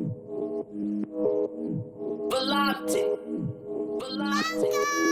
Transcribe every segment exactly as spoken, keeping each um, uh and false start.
Volante. Volante.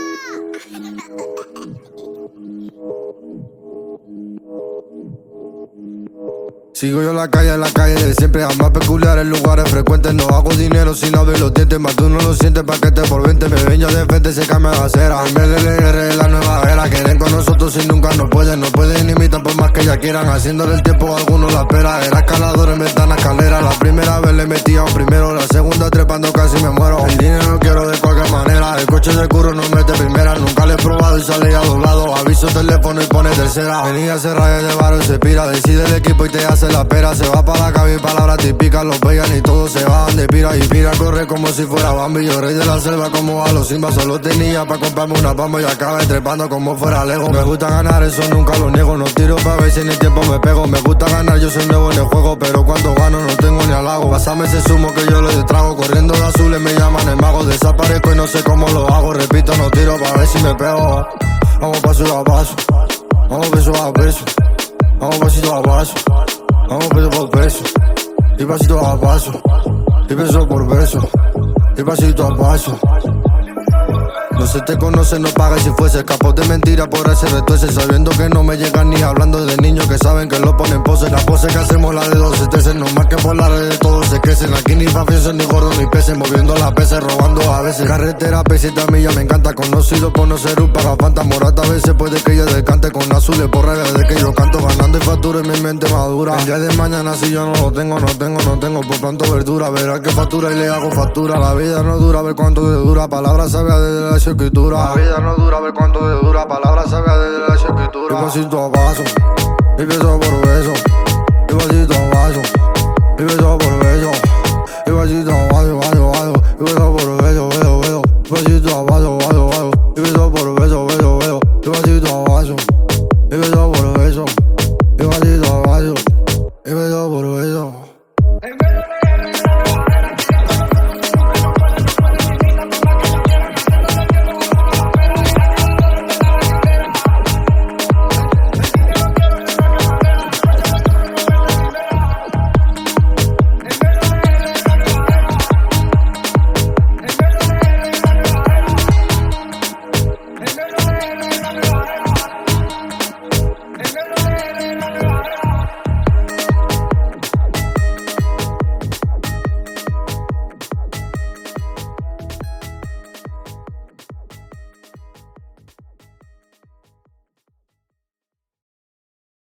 Sigo yo en la calle, en la calle de siempre, jamás peculiar en lugares frecuentes. No hago dinero sin abrir los dientes, más tú no lo sientes, paquete por veinte. Me ven yo de frente, se cambia la acera. En vez de leer es la nueva era, quieren con nosotros y nunca nos pueden. No pueden imitar por más que ya quieran, haciéndole el tiempo a algunos la espera. Era escalador en ventana escalera, la primera vez le metía un primero, la segunda trepando casi me muero. El dinero quiero de cualquier manera, el coche de curro no mete primera. Nunca le he probado y sale a doblado, aviso teléfono y pone tercera. Venía a hacer rayas de barro y se pira, decide el equipo y te hace la pera. Se va pa' la calle y palabras típicas, los pegan y todos se van de pira. Y pira corre como si fuera Bambi, yo rey de la selva como a los Simba. Solo tenía pa' comprarme una pamba y acabé trepando como fuera Lego. Me gusta ganar, eso nunca lo niego, no tiro pa' ver si en el tiempo me pego. Me gusta ganar, yo soy nuevo en el juego, pero cuando gano no tengo ni halago. Pásame ese zumo que yo le trago, corriendo de azules me llaman el mago. Desaparezco y no sé cómo lo hago, repito, no tiro pa' ver si me pego. Vamos paso a paso, vamos beso a beso, vamos pasito a paso, vamos beso por beso, y pasito a paso, y beso por beso, y pasito a paso. No se te conoce, no paga si fuese capaz de mentira por ese retuerce, sabiendo que no me llegan ni hablando de niños que saben que lo ponen pose. La pose que hacemos la de doce trece, no más que por la red de todos se crecen. Aquí ni mafiosos, ni gordos, ni peces, moviendo las peces, robando a veces. Carretera, pesita milla, me encanta, conocido por no ser un pagafanta. Morata a veces puede que yo descante con azules por reglas de que yo canto, ganando y facturo en mi mente madura. El día de mañana si yo no lo tengo, no tengo, no tengo por tanto verdura. Verá que factura y le hago factura. La vida no dura, a ver cuánto te dura. Palabras sabias desde la escritura. La vida no dura, a ver cuánto te dura. Palabras sabias desde la escritura. Y pasito a paso, y beso por beso, y pasito a paso, y beso por beso, y pasito a paso.